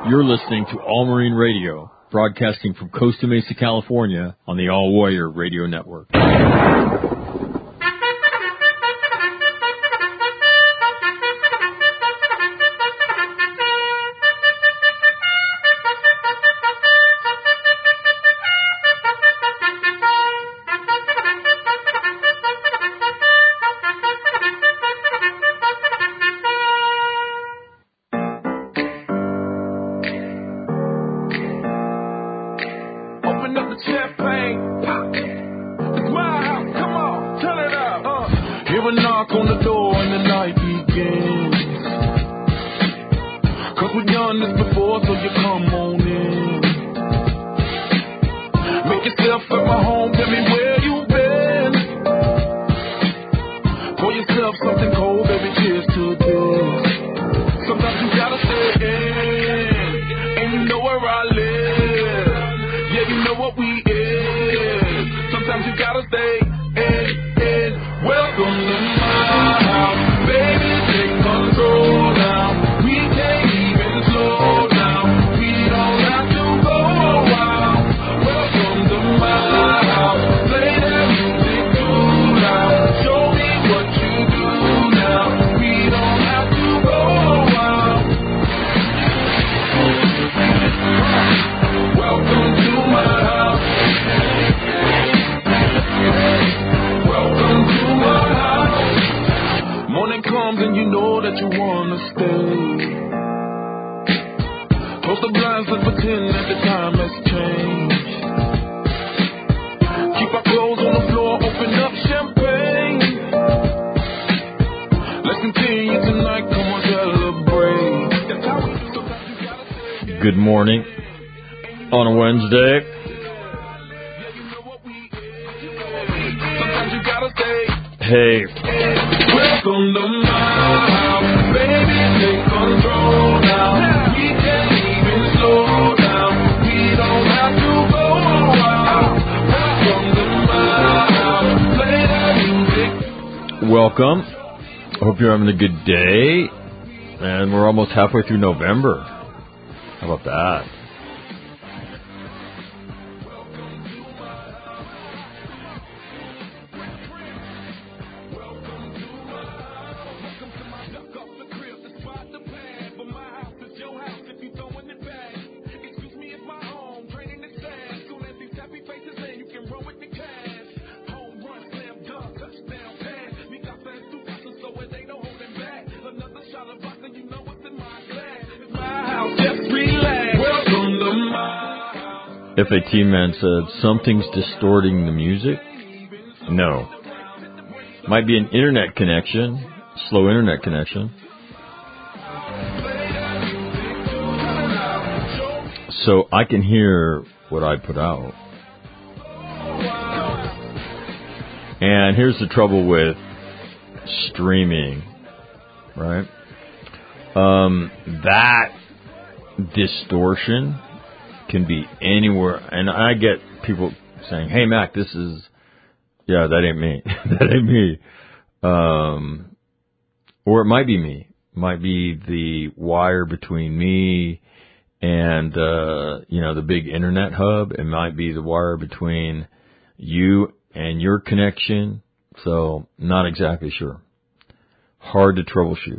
You're listening to All Marine Radio, broadcasting from Costa Mesa, California, on the All Warrior Radio Network. Good morning on a Wednesday. Hey. Welcome to my house, baby, take control now. We can't even slow down. We don't have to go out. Welcome to my house, play that music. Welcome. I hope you're having a good day. And we're almost halfway through November. How about that? FAT man said, something's distorting the music? No. Might be an internet connection, slow internet connection. So I can hear what I put out. And here's the trouble with streaming, right? That distortion can be anywhere, and I get people saying, hey Mac, this is, yeah, that ain't me. That ain't me. Or it might be me. Might be the wire between me and, the big internet hub. It might be the wire between you and your connection. So, not exactly sure. Hard to troubleshoot.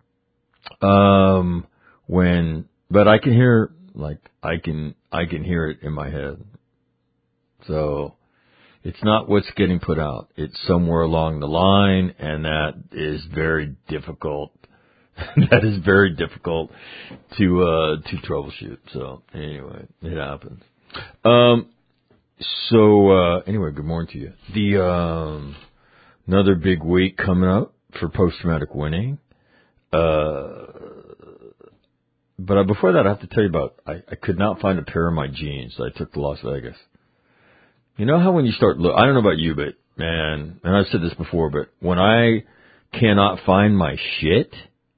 But I can hear, I can hear it in my head. So it's not what's getting put out. It's somewhere along the line, and that is very difficult. That is very difficult to troubleshoot. So anyway, it happens. Anyway, good morning to you. Another big week coming up for post-traumatic winning. But before that, I have to tell you about, I could not find a pair of my jeans that I took to Las Vegas. You know how when you start, I don't know about you, but man, and I've said this before, but when I cannot find my shit,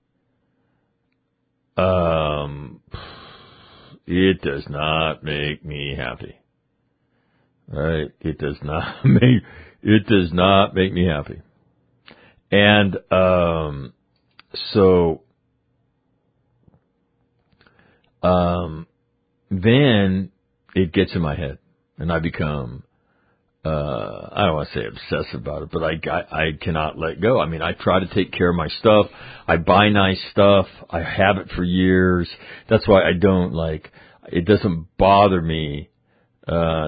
it does not make me happy. Right? It does not make me happy. And, so then it gets in my head, and I become, I don't want to say obsessive about it, but I cannot let go. I mean, I try to take care of my stuff. I buy nice stuff. I have it for years. That's why I don't it doesn't bother me, to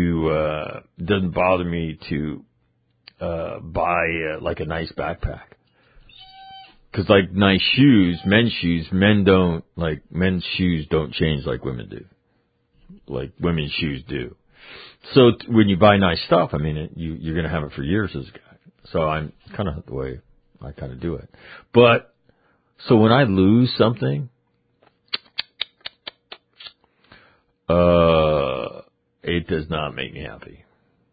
buy, like a nice backpack. Cause like nice shoes, men's shoes don't change like women do. Like women's shoes do. So when you buy nice stuff, I mean, you're going to have it for years as a guy. So I'm kind of the way I kind of do it. But so when I lose something, it does not make me happy.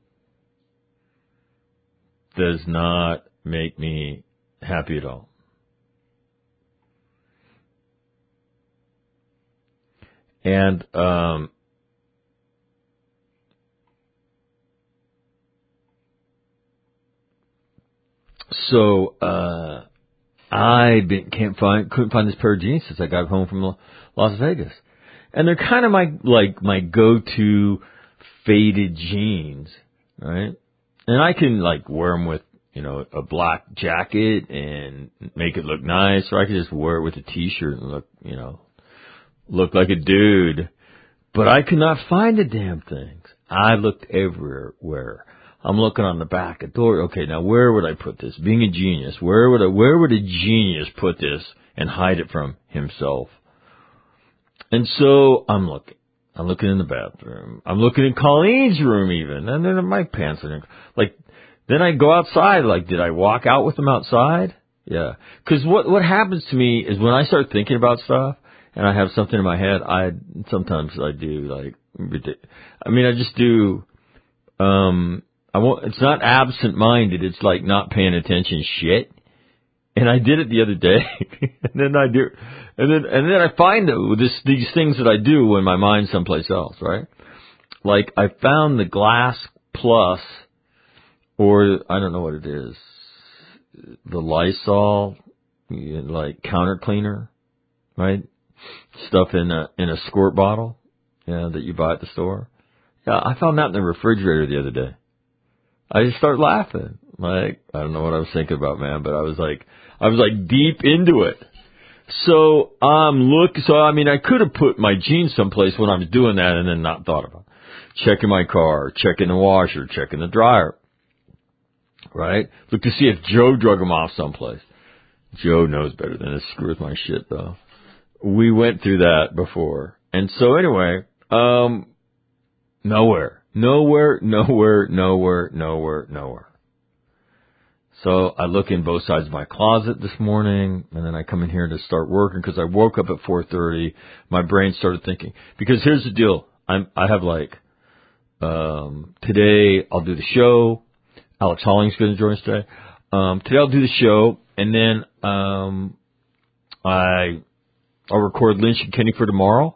Does not make me happy at all. And, so, couldn't find this pair of jeans since I got home from Las Vegas. And they're kind of my go-to faded jeans, right? And I can wear them with, a black jacket and make it look nice, or I could just wear it with a t-shirt and look like a dude. But I could not find the damn things. I looked everywhere. I'm looking on the back of the door. Okay, now where would I put this? Being a genius, where would a genius put this and hide it from himself? And so I'm looking. I'm looking in the bathroom. I'm looking in Colleen's room even. And then my pants are then I go outside. Did I walk out with them outside? Yeah. Cause what happens to me is when I start thinking about stuff and I have something in my head, sometimes I do I just do, it's not absent-minded. It's not paying attention shit. And I did it the other day. and then I do, and then I find these things that I do when my mind's someplace else, right? I found the Glass Plus, or I don't know what it is, the Lysol, counter cleaner, right? Stuff in a squirt bottle, that you buy at the store. Yeah, I found that in the refrigerator the other day. I just started laughing. I don't know what I was thinking about, man, but I was deep into it. So, I could have put my jeans someplace when I was doing that and then not thought about it. Checking my car, checking the washer, checking the dryer. Right? Look to see if Joe drug them off someplace. Joe knows better than to screw with my shit, though. We went through that before. And so anyway, nowhere. So I look in both sides of my closet this morning, and then I come in here to start working because I woke up at 4:30. My brain started thinking. Because here's the deal. I have today I'll do the show. Alex Holling's going to join us today. Today I'll do the show, and then I'll record Lynch and Kenny for tomorrow.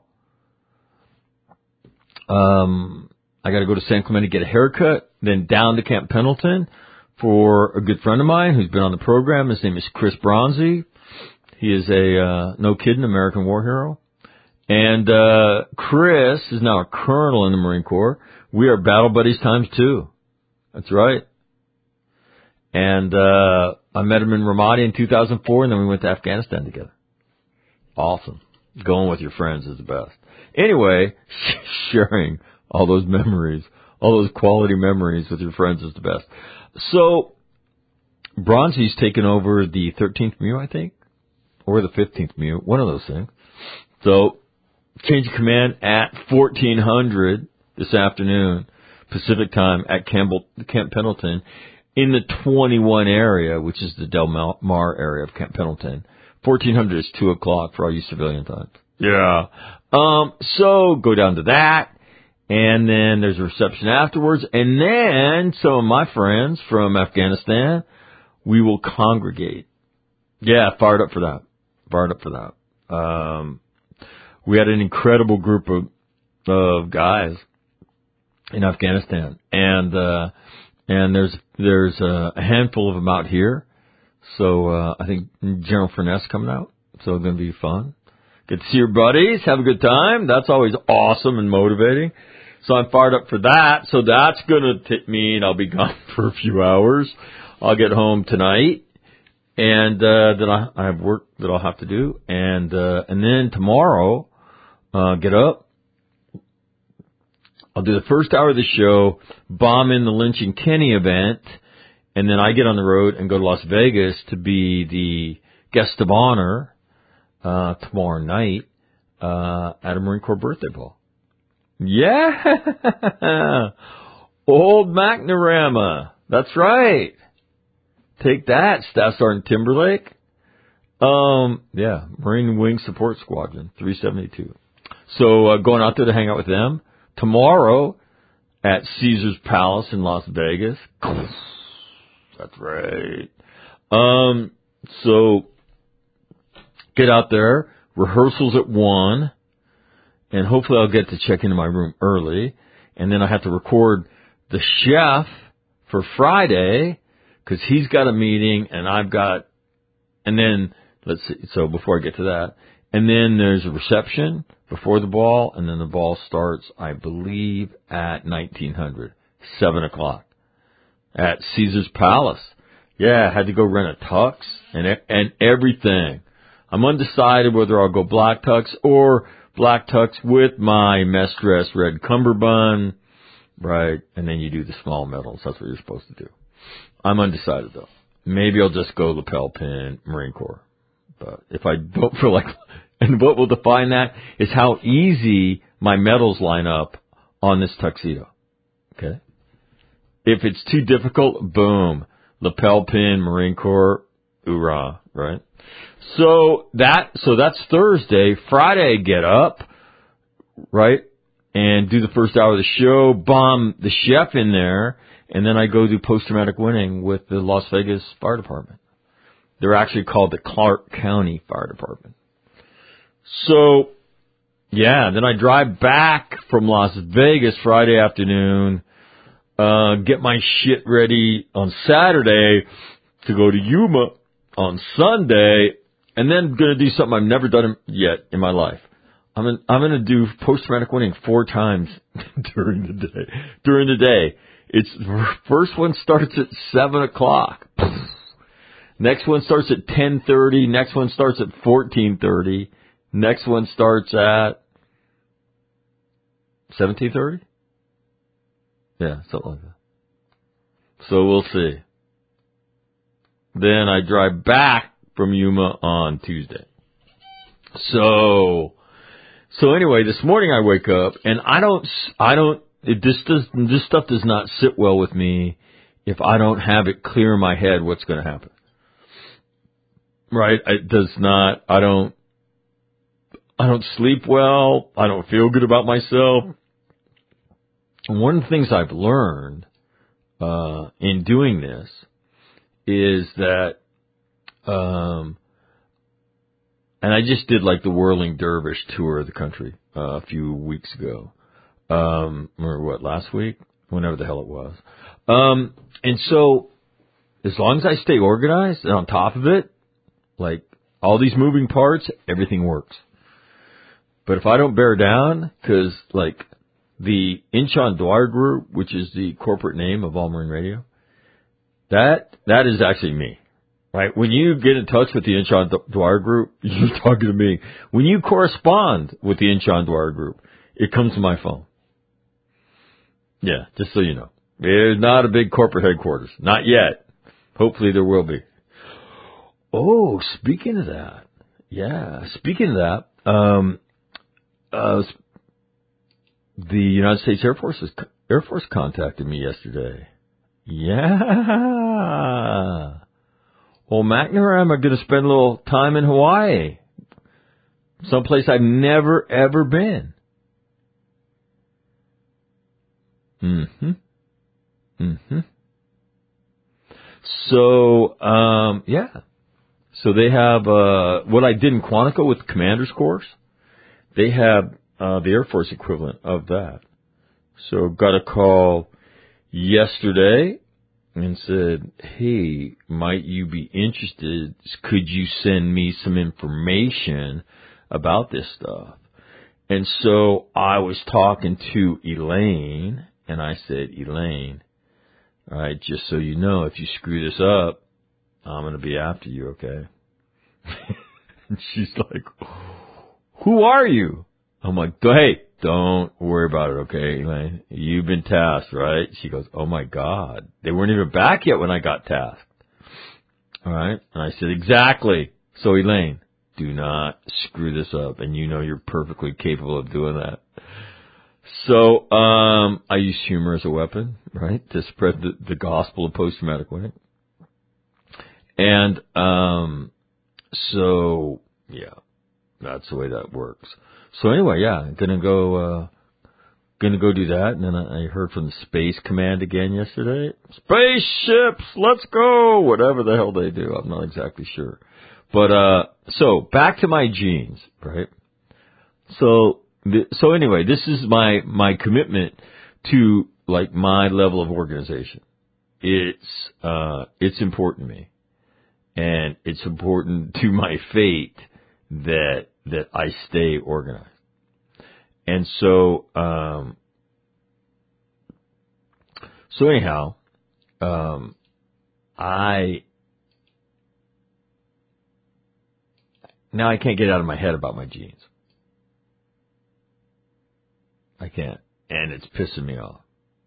I got to go to San Clemente, get a haircut, then down to Camp Pendleton for a good friend of mine who's been on the program. His name is Chris Bronzy. He is no kidding, American war hero. And Chris is now a colonel in the Marine Corps. We are battle buddies times 2. That's right. And I met him in Ramadi in 2004, and then we went to Afghanistan together. Awesome. Going with your friends is the best. Anyway, sharing all those memories, all those quality memories with your friends is the best. So, Bronzy's taken over the 13th MEU, I think, or the 15th MEU, one of those things. So, change of command at 1400 this afternoon, Pacific time at Camp Pendleton in the 21 area, which is the Del Mar area of Camp Pendleton. 1400 is 2 o'clock for all you civilian times. Yeah. So go down to that, and then there's a reception afterwards, and then some of my friends from Afghanistan, we will congregate. Yeah, fired up for that. We had an incredible group of guys in Afghanistan, and there's a handful of them out here. So I think General Furness coming out, so it's going to be fun. Get to see your buddies, have a good time. That's always awesome and motivating. So I'm fired up for that. So that's going to mean I'll be gone for a few hours. I'll get home tonight, and then I have work that I'll have to do, and then tomorrow, get up. I'll do the first hour of the show, bomb in the Lynch and Kenny event, and then I get on the road and go to Las Vegas to be the guest of honor tomorrow night at a Marine Corps birthday ball. Yeah! Old McNarama. That's right. Take that, Staff Sergeant Timberlake. Yeah, Marine Wing Support Squadron, 372. So going out there to hang out with them. Tomorrow at Caesar's Palace in Las Vegas. That's right. So get out there. Rehearsals at 1. And hopefully I'll get to check into my room early. And then I have to record the chef for Friday because he's got a meeting and and then, let's see, so before I get to that, and then there's a reception before the ball, and then the ball starts, I believe, at 1900, 7 o'clock at Caesar's Palace. Yeah, I had to go rent a tux and everything. I'm undecided whether I'll go black tux or black tux with my mess dress red cummerbund, right? And then you do the small medals. That's what you're supposed to do. I'm undecided, though. Maybe I'll just go lapel pin Marine Corps. But if I don't feel like... And what will define that is how easy my medals line up on this tuxedo. Okay? If it's too difficult, boom. Lapel pin, Marine Corps, hoorah, right? So that's Thursday. Friday, get up, right? And do the first hour of the show, bomb the chef in there, and then I go do post-traumatic winning with the Las Vegas Fire Department. They're actually called the Clark County Fire Department. So, yeah, then I drive back from Las Vegas Friday afternoon, get my shit ready on Saturday to go to Yuma on Sunday, and then going to do something I've never done yet in my life. I'm going to do post-traumatic winning 4 times during the day. It's first one starts at 7 o'clock. Next one starts at 10:30. Next one starts at 14:30. Next one starts at 17:30. Yeah, something like that. So we'll see. Then I drive back from Yuma on Tuesday. So anyway, this morning I wake up and this stuff does not sit well with me if I don't have it clear in my head what's going to happen. Right? It does not, I don't sleep well. I don't feel good about myself. And one of the things I've learned, in doing this is that, and I just did like the Whirling Dervish tour of the country, a few weeks ago. Or what, last week? Whenever the hell it was. And so, as long as I stay organized and on top of it, like all these moving parts, everything works. But if I don't bear down, because like the Inchon Dwyer Group, which is the corporate name of All Marine Radio, that is actually me. Right? When you get in touch with the Inchon Dwyer Group, you're talking to me. When you correspond with the Inchon Dwyer Group, it comes to my phone. Yeah, just so you know. There's not a big corporate headquarters. Not yet. Hopefully there will be. Oh, speaking of that. The United States Air Force contacted me yesterday. Yeah. Well, McNamara, I'm going to spend a little time in Hawaii. Someplace I've never, ever been. So, yeah. So they have, what I did in Quantico with the Commander's Course, they have, the Air Force equivalent of that. So got a call yesterday and said, hey, might you be interested? Could you send me some information about this stuff. And so I was talking to Elaine, and I said, Elaine, all right, just so you know, if you screw this up, I'm going to be after you, okay? And she's like, who are you? I'm like, hey, don't worry about it, okay, Elaine? You've been tasked, right? She goes, oh, my God. They weren't even back yet when I got tasked. All right? And I said, exactly. So, Elaine, do not screw this up, and you know you're perfectly capable of doing that. So, I use humor as a weapon, right, to spread the gospel of post-traumatic winning. And, so, yeah, that's the way that works. So anyway, yeah, I'm gonna go do that. And then I heard from the Space Command again yesterday. Spaceships, let's go! Whatever the hell they do, I'm not exactly sure. But, so back to my genes, right? So anyway, this is my commitment to like my level of organization. It's important to me. And it's important to my fate that I stay organized. And so anyhow, now I can't get out of my head about my genes. I can't. And it's pissing me off.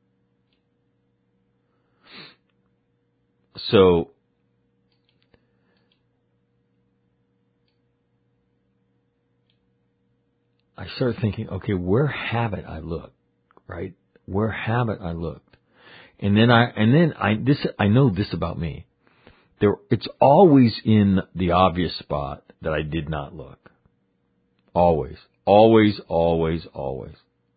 So, I started thinking, okay, where haven't I looked, right? Where haven't I looked? And then I know this about me. It's always in the obvious spot that I did not look. Always. Always, always, always.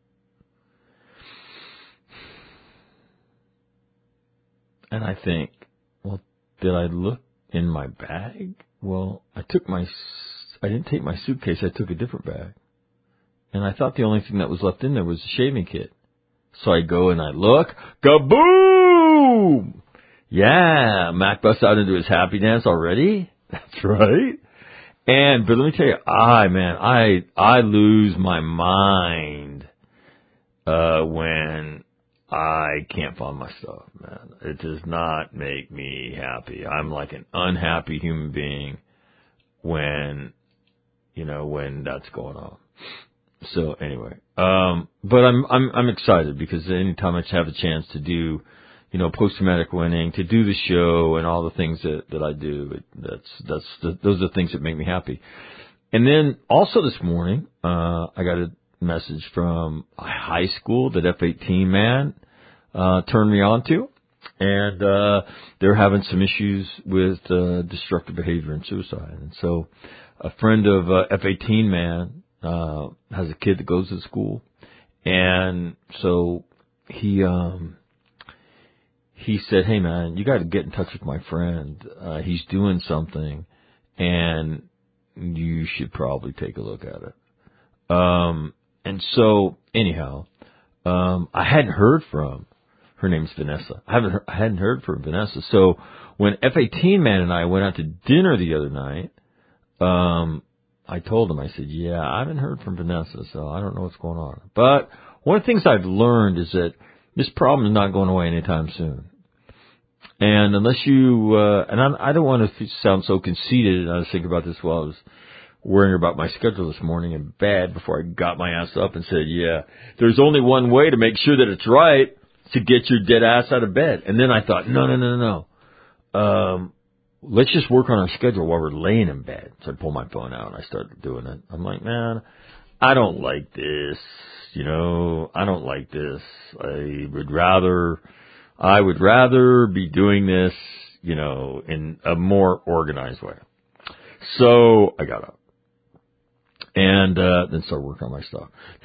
And I think, well, did I look in my bag? Well, I didn't take my suitcase, I took a different bag. And I thought the only thing that was left in there was the shaving kit. So I go and I look, kaboom! Yeah, Mac busts out into his happy dance already. That's right. But let me tell you, I lose my mind, when I can't find my stuff, man. It does not make me happy. I'm like an unhappy human being when that's going on. So anyway, but I'm excited because anytime I have a chance to do, post-traumatic winning, to do the show and all the things that I do, those are the things that make me happy. And then also this morning, I got a message from a high school that F-18 man, turned me on to. And, they're having some issues with, destructive behavior and suicide. And so a friend of, F-18 man, has a kid that goes to school. And so he said, hey man, you got to get in touch with my friend. He's doing something and you should probably take a look at it. And so anyhow, I hadn't heard from, her name's Vanessa. I hadn't heard from Vanessa. So when F-18 man and I went out to dinner the other night, I told him, I said, yeah, I haven't heard from Vanessa, so I don't know what's going on. But one of the things I've learned is that this problem is not going away anytime soon. And unless you, and I don't want to sound so conceited, and I was thinking about this while I was worrying about my schedule this morning in bed before I got my ass up and said, yeah, there's only one way to make sure that it's right, to get your dead ass out of bed. And then I thought, no. Let's just work on our schedule while we're laying in bed. So I pulled my phone out and I started doing it. I'm like, man, I don't like this. I don't like this. I would rather be doing this, in a more organized way. So I got up and, then started working on my stuff.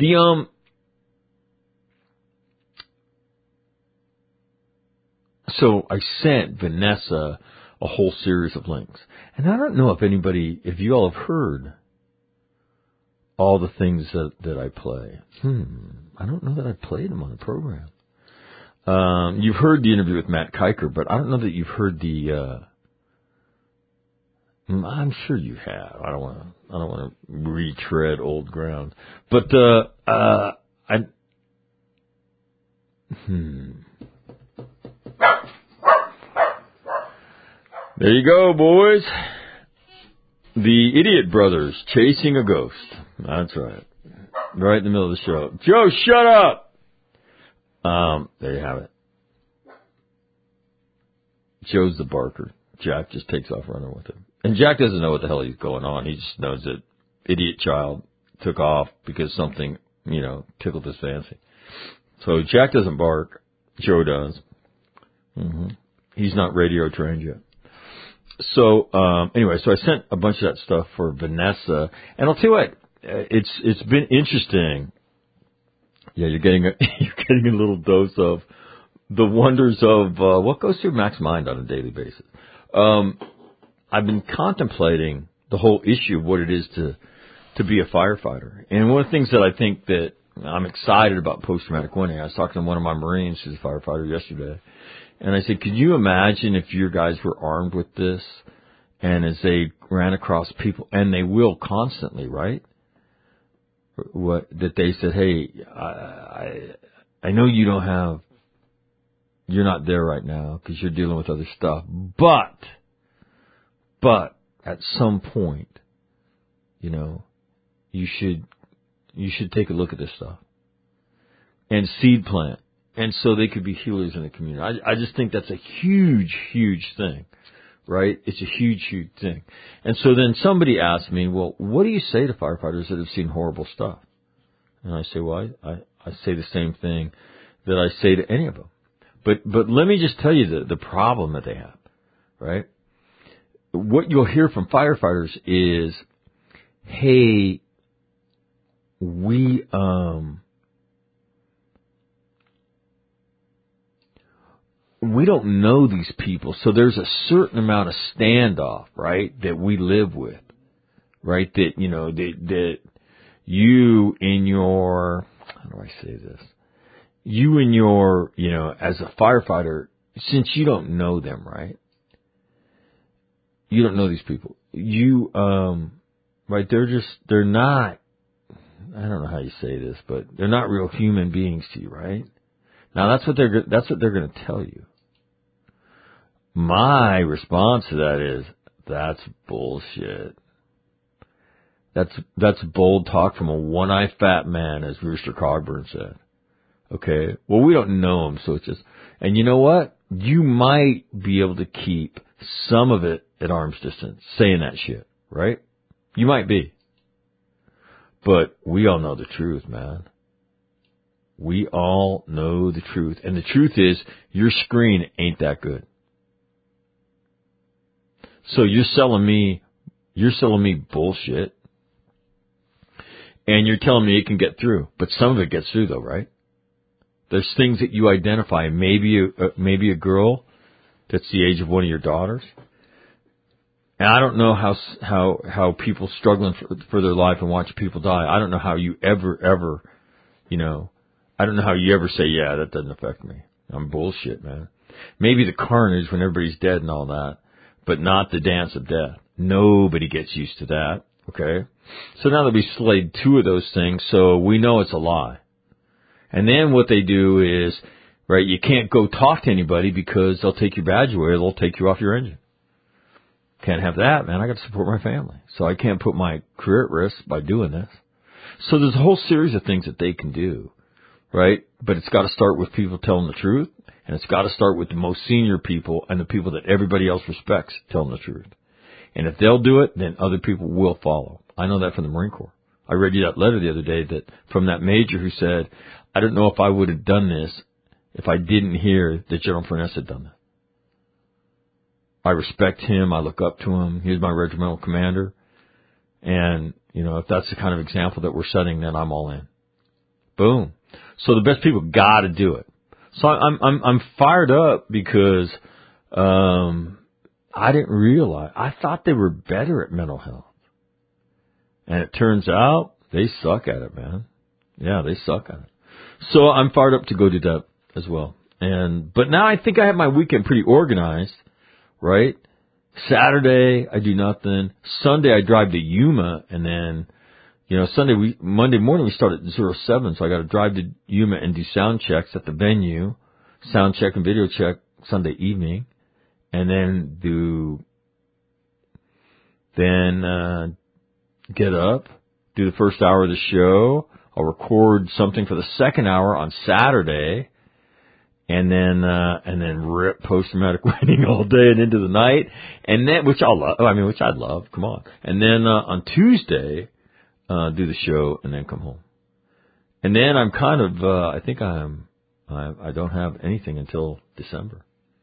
So I sent Vanessa a whole series of links. And I don't know if you all have heard all the things that I play. I don't know that I played them on the program. You've heard the interview with Matt Kiker, but I don't know that you've heard the I'm sure you have. I don't want to retread old ground. But There you go, boys. The Idiot Brothers chasing a ghost. That's right. Right in the middle of the show. Joe, shut up! There you have it. Joe's the barker. Jack just takes off running with him. And Jack doesn't know what the hell he's going on. He just knows that idiot child took off because something, tickled his fancy. So Jack doesn't bark. Joe does. Mm-hmm. He's not radio trained yet. So, anyway, so I sent a bunch of that stuff for Vanessa. And I'll tell you what, it's been interesting. Yeah, you're getting a little dose of the wonders of what goes through Mac's mind on a daily basis. I've been contemplating the whole issue of what it is to be a firefighter. And one of the things that I think that I'm excited about post-traumatic winning, I was talking to one of my Marines who's a firefighter yesterday, and I said, could you imagine if your guys were armed with this and as they ran across people, and they will constantly, right? That they said, hey, I know you're not there right now because you're dealing with other stuff, but at some point, you should take a look at this stuff and seed plant. And so they could be healers in the community. I just think that's a huge, huge thing, right? It's a huge, huge thing. And so then somebody asked me, well, what do you say to firefighters that have seen horrible stuff? And I say, well, I say the same thing that I say to any of them. But let me just tell you the problem that they have, right? What you'll hear from firefighters is, hey, we don't know these people, so there's a certain amount of standoff, right, that we live with, right, that, that you in your, how do I say this? You in your, as a firefighter, since you don't know them, right? You don't know these people. You, right, they're not, I don't know how you say this, but they're not real human beings to you, right? Now that's what they're going to tell you. My response to that is, that's bullshit. That's bold talk from a one-eyed fat man, as Rooster Cogburn said. Okay? Well, we don't know him, so it's just, and you know what? You might be able to keep some of it at arm's distance, saying that shit, right? You might be. But we all know the truth, man. We all know the truth. And the truth is, your screen ain't that good. So you're selling me bullshit. And you're telling me it can get through. But some of it gets through though, right? There's things that you identify. Maybe a girl that's the age of one of your daughters. And I don't know how people struggling for their life and watching people die. I don't know how you ever, I don't know how you ever say, yeah, that doesn't affect me. I'm bullshit, man. Maybe the carnage when everybody's dead and all that, but not the dance of death. Nobody gets used to that, okay? So now that we slayed two of those things, so we know it's a lie. And then what they do is, right, you can't go talk to anybody because they'll take your badge away or they'll take you off your engine. Can't have that, man. I got to support my family. So I can't put my career at risk by doing this. So there's a whole series of things that they can do, right? But it's got to start with people telling the truth, and it's got to start with the most senior people and the people that everybody else respects telling the truth. And if they'll do it, then other people will follow. I know that from the Marine Corps. I read you that letter the other day that from that major who said, I don't know if I would have done this if I didn't hear that General Furness had done that. I respect him. I look up to him. He's my regimental commander. And, if that's the kind of example that we're setting, then I'm all in. Boom. So the best people got to do it. So I'm fired up because, I didn't realize, I thought they were better at mental health. And it turns out they suck at it, man. Yeah, they suck at it. So I'm fired up to go do that as well. But now I think I have my weekend pretty organized. Right? Saturday, I do nothing. Sunday, I drive to Yuma, and then, Monday morning, we start at 07, so I got to drive to Yuma and do sound checks at the venue, sound check and video check Sunday evening, and then get up, do the first hour of the show. I'll record something for the second hour on Saturday, and then rip post-traumatic winning all day and into the night, and then, which I'd love, come on. And then, on Tuesday, do the show and then come home. And then I'm kind of, I don't have anything until December.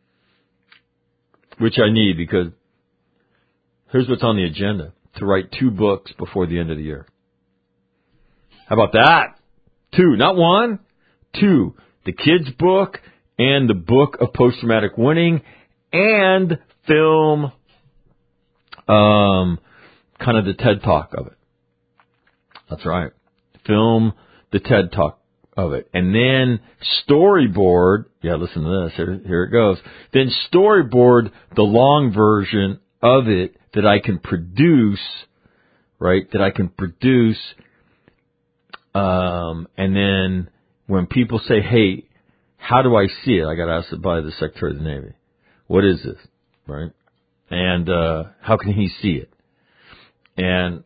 Which I need, because here's what's on the agenda: to write 2 books before the end of the year. How about that? 2, not 1, 2. The kids' book and the book of post-traumatic winning, and film, kind of the TED Talk of it. That's right. Film the TED Talk of it. And then storyboard, listen to this, here it goes. Then storyboard the long version of it that I can produce, right? And then when people say, hey, how do I see it? I got asked by the Secretary of the Navy. What is this? Right? And how can he see it? And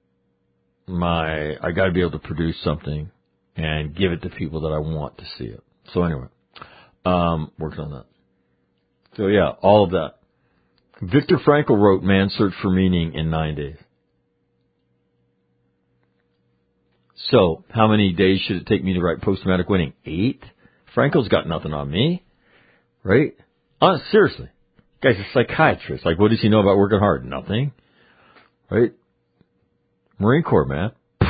I got to be able to produce something and give it to people that I want to see it. So anyway, working on that. So all of that. Viktor Frankl wrote Man's Search for Meaning in 9 days. So, how many days should it take me to write Post-Traumatic Winning? 8? Frankel's got nothing on me, right? Seriously. Guy's a psychiatrist. Like, what does he know about working hard? Nothing, right? Marine Corps, man.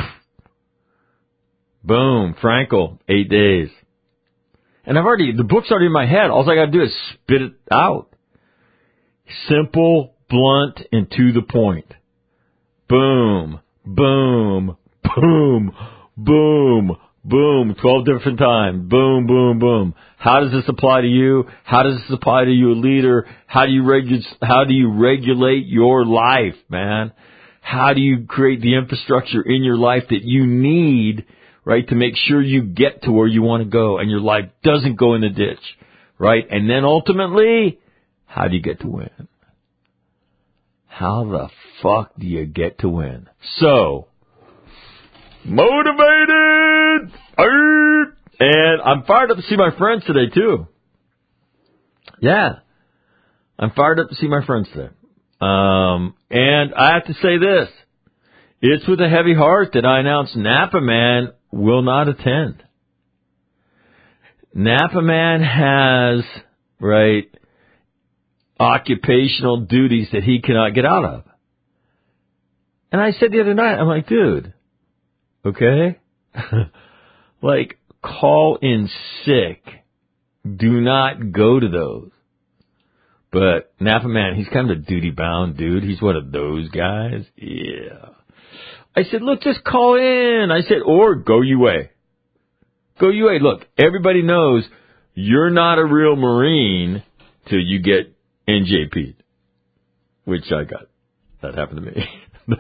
Boom, Frankl, 8 days. And the book's already in my head. All I got to do is spit it out. Simple, blunt, and to the point. Boom, boom, boom, boom, boom, 12 different times. Boom, boom, boom. How does this apply to you? How does this apply to you, a leader? How do you regulate your life, man? How do you create the infrastructure in your life that you need, right, to make sure you get to where you want to go and your life doesn't go in the ditch, right? And then ultimately, how do you get to win? How the fuck do you get to win? So, motivated! And I'm fired up to see my friends today, too. Yeah. I'm fired up to see my friends today. And I have to say this. It's with a heavy heart that I announce Napa Man will not attend. Napa Man has, right, occupational duties that he cannot get out of. And I said the other night, I'm like, dude, okay? Like, call in sick. Do not go to those. But Napa Man, he's kind of a duty-bound dude. He's one of those guys. Yeah. I said, look, just call in. I said, or go UA. Go UA. Look, everybody knows you're not a real Marine till you get NJP'd, which I got. That happened to me.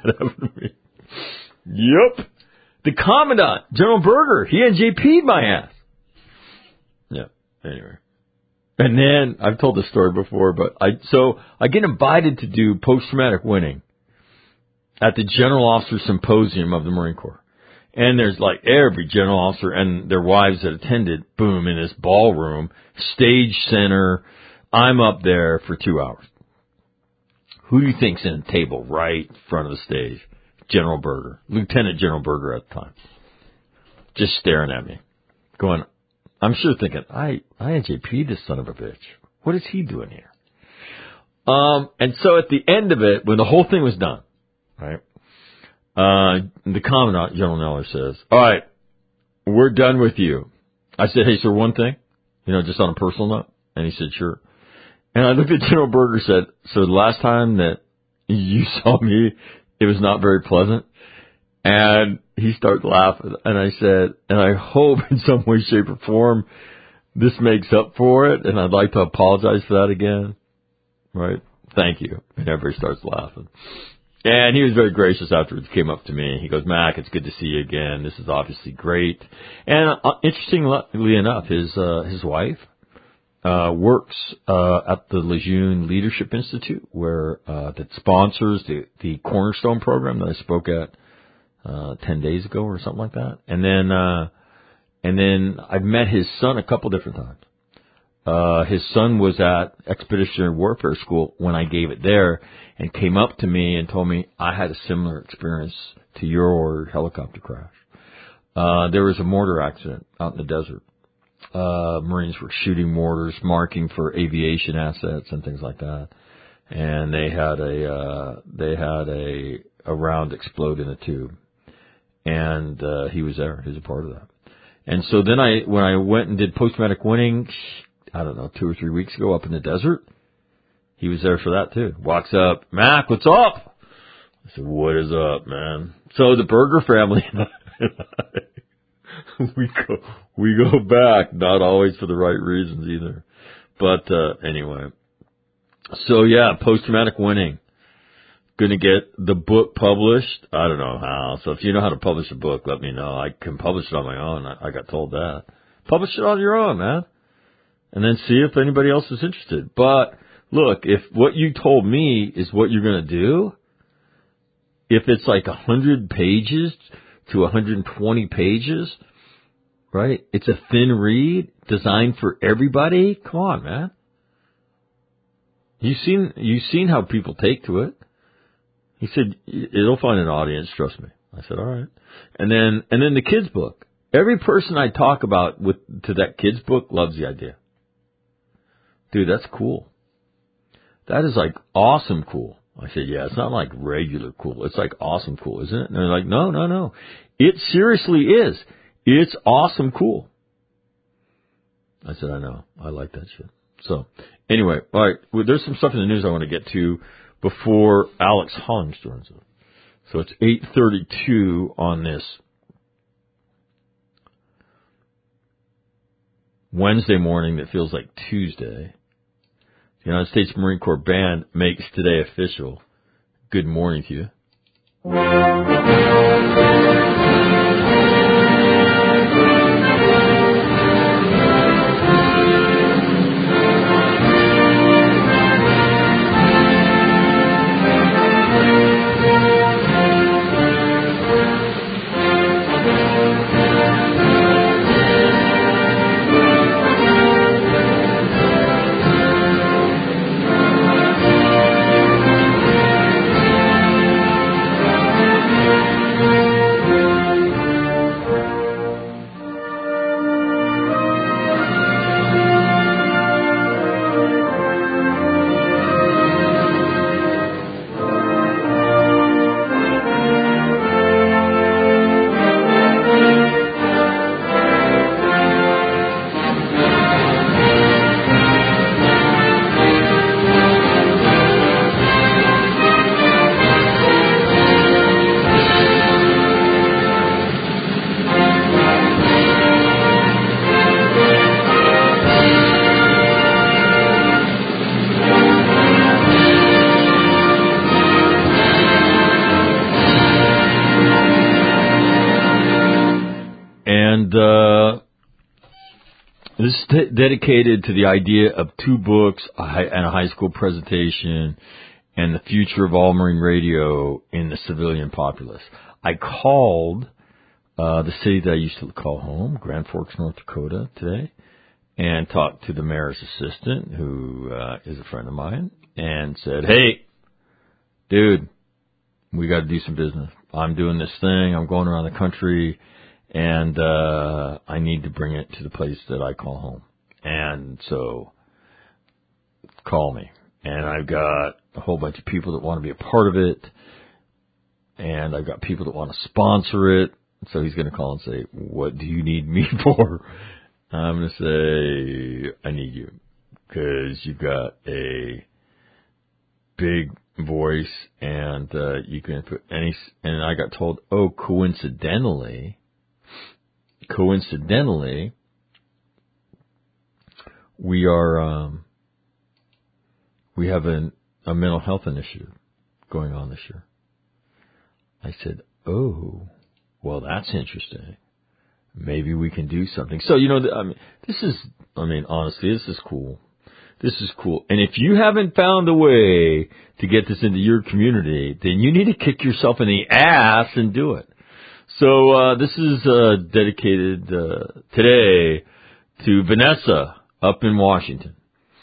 Yep. The Commandant, General Berger, he NJP'd my ass. Yeah, anyway. And then, I've told this story before, but I get invited to do post-traumatic winning at the General Officer Symposium of the Marine Corps. And there's like every general officer and their wives that attended, boom, in this ballroom, stage center. I'm up there for 2 hours. Who do you think's in a table right in front of the stage? General Berger, Lieutenant General Berger at the time. Just staring at me, going, I'm sure thinking, I NJP'd this son of a bitch. What is he doing here? And so at the end of it, when the whole thing was done, right, the Commandant, General Neller, says, all right, we're done with you. I said, hey, sir, one thing, just on a personal note. And he said, sure. And I looked at General Berger and said, so the last time that you saw me, it was not very pleasant. And he started laughing. And I said, and I hope in some way, shape, or form this makes up for it. And I'd like to apologize for that again. Right? Thank you. And everybody starts laughing. And he was very gracious afterwards, came up to me. He goes, Mac, it's good to see you again. This is obviously great. And interestingly enough, his wife works at the Lejeune Leadership Institute, where that sponsors the Cornerstone program that I spoke at 10 days ago or something like that. And then I've met his son a couple different times. His son was at Expeditionary Warfare School when I gave it there, and came up to me and told me I had a similar experience to your helicopter crash. There was a mortar accident out in the desert. Marines were shooting mortars, marking for aviation assets and things like that. And they had a round explode in a tube. And he was there. He was a part of that. And so then when I went and did post-traumatic winning, I don't know, 2 or 3 weeks ago up in the desert, he was there for that too. Walks up, Mac, what's up? I said, what is up, man? So the Berger family and I, we go back, not always for the right reasons either. But anyway. So yeah, post-traumatic winning. Gonna get the book published. I don't know how. So if you know how to publish a book, let me know. I can publish it on my own. I got told that. Publish it on your own, man. And then see if anybody else is interested. But look, if what you told me is what you're gonna do, if it's like 100 pages to 120 pages, right? It's a thin read designed for everybody. Come on, man. You've seen how people take to it. He said, it'll find an audience, trust me. I said, all right. And then the kids book. Every person I talk about to that kids book loves the idea. Dude, that's cool. That is like awesome cool. I said, yeah, it's not like regular cool. It's like awesome cool, isn't it? And they're like, no. It seriously is. It's awesome cool. I said, I know. I like that shit. So, anyway, all right. Well, there's some stuff in the news I want to get to before Alex Hollings joins us. So it's 8:32 on this Wednesday morning that feels like Tuesday. The United States Marine Corps Band makes today official. Good morning to you. This is dedicated to the idea of 2 books and a high school presentation and the future of all marine radio in the civilian populace. I called the city that I used to call home, Grand Forks, North Dakota, today, and talked to the mayor's assistant, who is a friend of mine, and said, hey, dude, we got to do some business. I'm doing this thing. I'm going around the country. And I need to bring it to the place that I call home. And so call me. And I've got a whole bunch of people that want to be a part of it. And I've got people that want to sponsor it. So he's going to call and say, what do you need me for? I'm going to say, I need you. Because you've got a big voice and you can put any... And I got told, coincidentally, we are we have a mental health initiative going on this year. I said, oh, well, that's interesting. Maybe we can do something. So, honestly, this is cool. This is cool. And if you haven't found a way to get this into your community, then you need to kick yourself in the ass and do it. So, this is dedicated today to Vanessa up in Washington.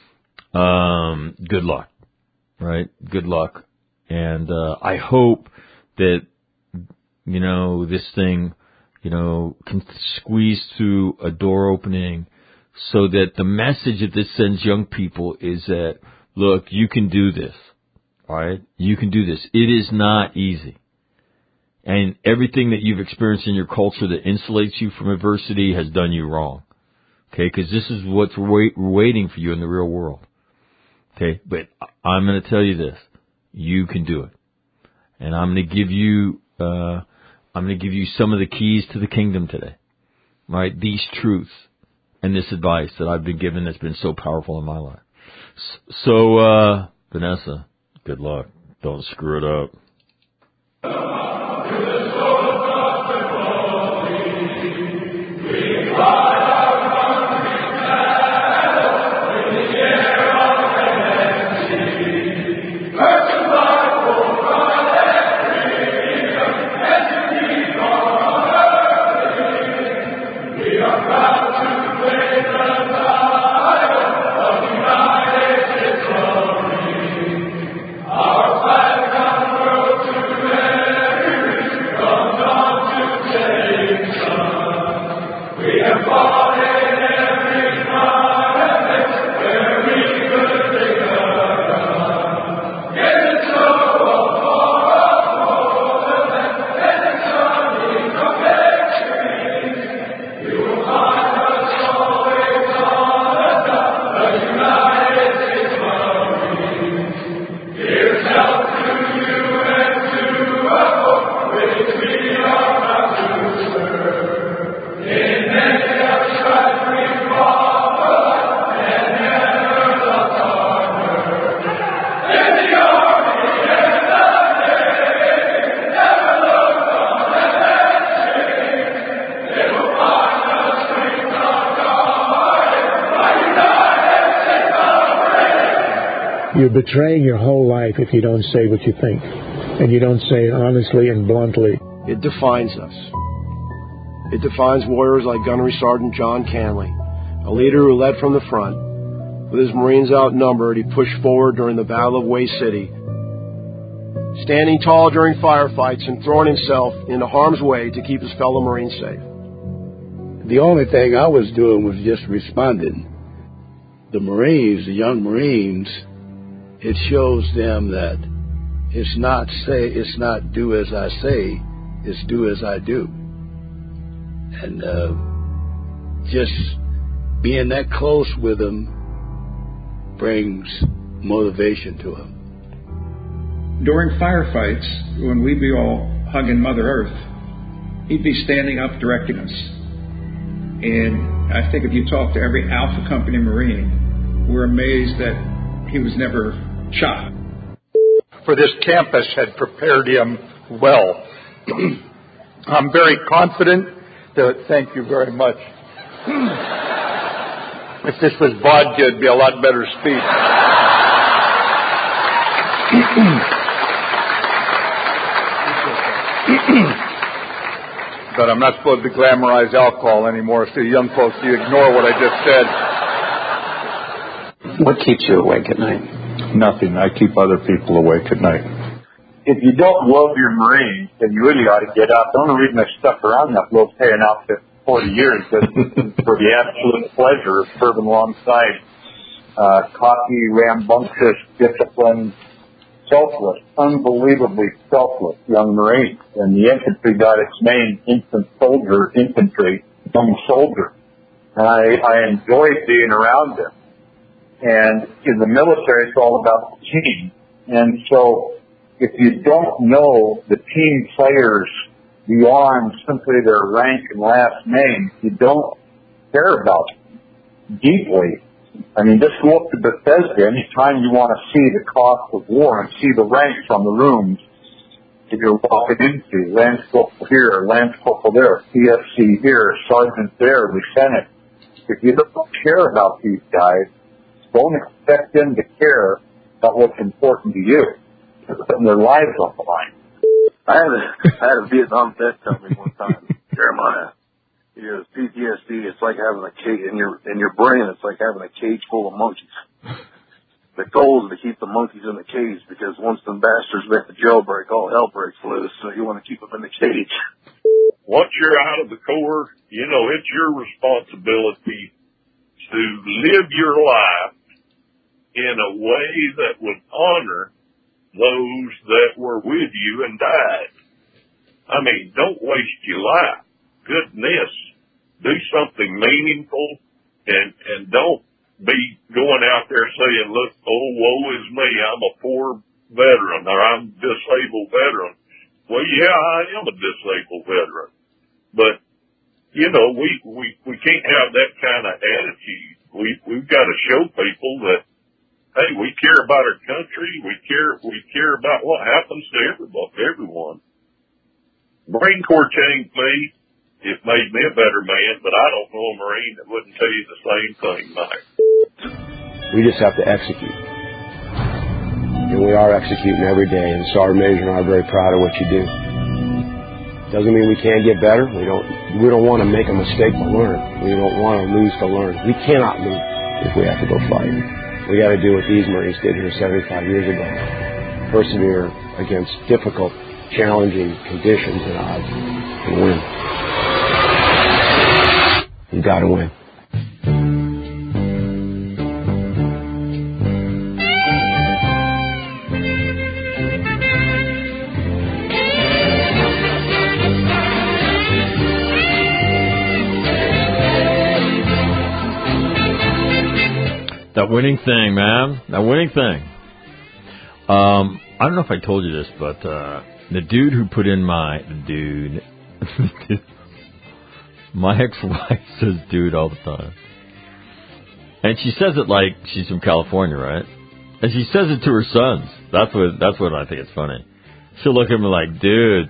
Good luck, right? Good luck. And I hope that, this thing, can squeeze through a door opening so that the message that this sends young people is that, look, you can do this, all right? You can do this. It is not easy. And everything that you've experienced in your culture that insulates you from adversity has done you wrong, okay? Because this is what's waiting for you in the real world, okay? But I'm going to tell you this. You can do it. And I'm going to give you some of the keys to the kingdom today, right? These truths and this advice that I've been given that's been so powerful in my life. So, Vanessa, good luck. Don't screw it up. You're betraying your whole life if you don't say what you think, and you don't say it honestly and bluntly. It defines us. It defines warriors like Gunnery Sergeant John Canley, a leader who led from the front. With his Marines outnumbered, he pushed forward during the Battle of Way City, standing tall during firefights and throwing himself into harm's way to keep his fellow Marines safe. The only thing I was doing was just responding. The Marines, the young Marines, it shows them that it's not do as I say, it's do as I do. And just being that close with them brings motivation to them. During firefights, when we'd be all hugging Mother Earth, he'd be standing up directing us. And I think if you talk to every Alpha Company Marine, we're amazed that he was never shot. For this campus had prepared him well. I'm very confident that, thank you very much. If this was vodka, it'd be a lot better speech. But I'm not supposed to glamorize alcohol anymore, so young folks, you ignore what I just said. What keeps you awake at night? Nothing. I keep other people awake at night. If you don't love your Marines, then you really ought to get out. The only reason I stuck around that little paying outfit for 40 years is for the absolute pleasure of serving alongside cocky, rambunctious, disciplined, selfless, unbelievably selfless young Marines. And the infantry got its name, infantry, young soldier. And I enjoyed being around them. And in the military, it's all about the team. And so if you don't know the team players beyond simply their rank and last name, you don't care about them deeply. I mean, just go up to Bethesda anytime you want to see the cost of war and see the ranks on the rooms that you're walking into. Lance Corporal here, Lance Corporal there, PFC here, Sergeant there, Lieutenant. If you don't care about these guys, don't expect them to care about what's important to you. They're putting their lives on the line. I had a Vietnam vet tell me one time, Jeremiah, he goes, PTSD, it's like having a cage in your brain, it's like having a cage full of monkeys. The goal is to keep the monkeys in the cage because once the bastards make the jailbreak, all hell breaks loose, so you want to keep them in the cage. Once you're out of the Corps, you know, it's your responsibility to live your life in a way that would honor those that were with you and died. I mean, don't waste your life. Goodness, do something meaningful and don't be going out there saying, look, oh, woe is me, I'm a poor veteran or I'm a disabled veteran. Well, yeah, I am a disabled veteran. But, you know, we can't have that kind of attitude. We've got to show people that, hey, we care about our country. We care about what happens to everyone. Marine Corps changed me. It made me a better man, but I don't know a Marine that wouldn't tell you the same thing, Mike. We just have to execute. And we are executing every day, and Sergeant Major and I are very proud of what you do. Doesn't mean we can't get better. We don't want to make a mistake to learn. We don't want to lose to learn. We cannot lose if we have to go fight. We got to do what these Marines did here 75 years ago. Persevere against difficult, challenging conditions and odds and win. You got to win. That winning thing, man. That winning thing. I don't know if I told you this, but the dude who put in my ex-wife says dude all the time. And she says it like she's from California, right? And she says it to her sons. That's what I think is funny. She'll look at me like, dude.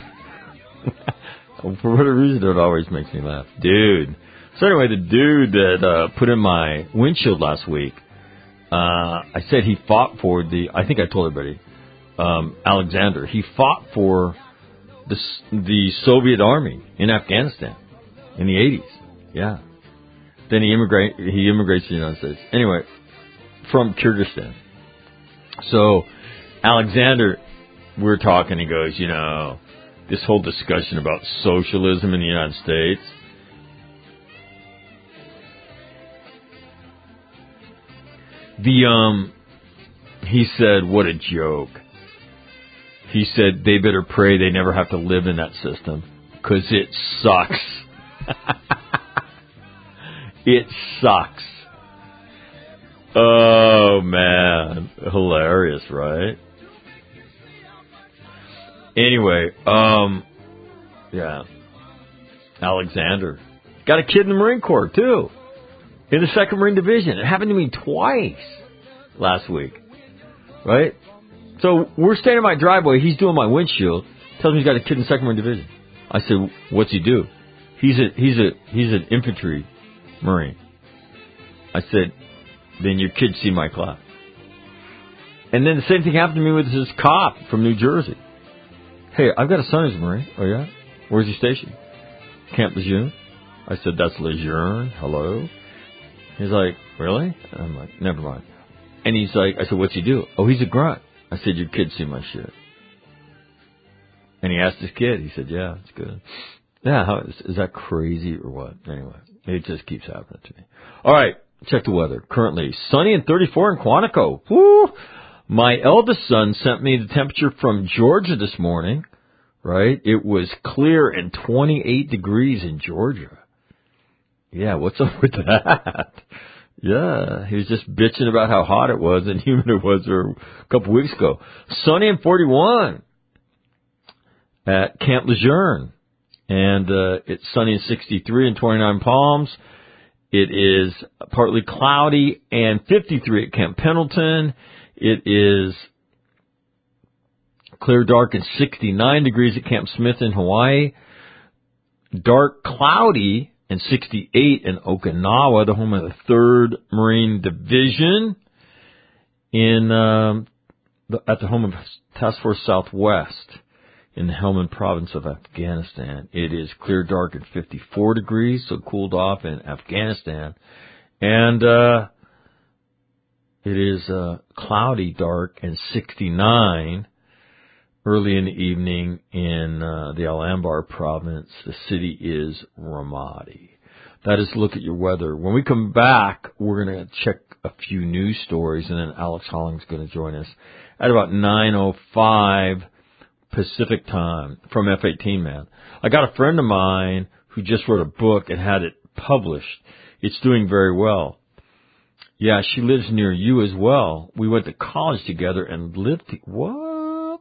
For whatever reason, it always makes me laugh. Dude. So anyway, the dude that put in my windshield last week, I said he fought for I think I told everybody, Alexander. He fought for the Soviet army in Afghanistan in the 80s. Yeah. Then he immigrates to the United States. Anyway, from Kyrgyzstan. So Alexander, we're talking, he goes, you know, this whole discussion about socialism in the United States. He said, what a joke. He said, they better pray they never have to live in that system, 'cause it sucks. It sucks. Oh, man. Hilarious, right? Anyway, yeah. Alexander. Got a kid in the Marine Corps, too. In the 2nd Marine Division. It happened to me twice last week. Right? So we're standing in my driveway. He's doing my windshield. Tells me he's got a kid in the 2nd Marine Division. I said, what's he do? He's an infantry Marine. I said, then your kid see my class. And then the same thing happened to me with this cop from New Jersey. Hey, I've got a son who's a Marine. Oh, yeah? Where's he stationed? Camp Lejeune. I said, that's Lejeune. Hello? He's like, really? I'm like, never mind. And he's like, I said, what's he do? Oh, he's a grunt. I said, your kid see my shit. And he asked his kid. He said, yeah, it's good. Yeah, how is that crazy or what? Anyway, it just keeps happening to me. All right, check the weather. Currently sunny and 34 in Quantico. Woo! My eldest son sent me the temperature from Georgia this morning, right? It was clear and 28 degrees in Georgia. Yeah, what's up with that? Yeah, he was just bitching about how hot it was and humid it was a couple weeks ago. Sunny and 41 at Camp Lejeune. And it's sunny and 63 in 29 Palms. It is partly cloudy and 53 at Camp Pendleton. It is clear, dark, and 69 degrees at Camp Smith in Hawaii. Dark, cloudy, and 68 in Okinawa, the home of the 3rd Marine Division, at the home of Task Force Southwest in the Helmand province of Afghanistan. It is clear, dark, and 54 degrees, so cooled off in Afghanistan. And it is cloudy, dark, and 69 early in the evening in the Al-Anbar province. The city is Ramadi. That is a look at your weather. When we come back, we're going to check a few news stories, and then Alex Holling's going to join us at about 9:05 Pacific time from F-18 Man. I got a friend of mine who just wrote a book and had it published. It's doing very well. Yeah, she lives near you as well. We went to college together and lived... What?